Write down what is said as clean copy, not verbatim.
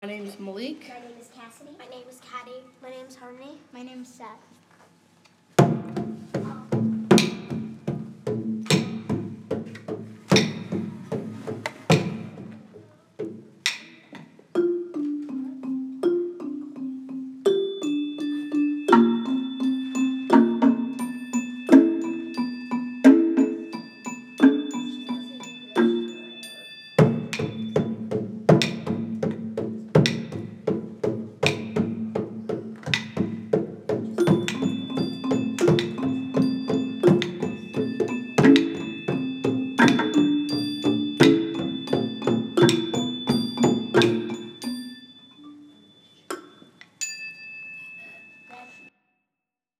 My name is Malik. My name is Cassidy. My name is Caddy. My name is Harmony. My name is Seth.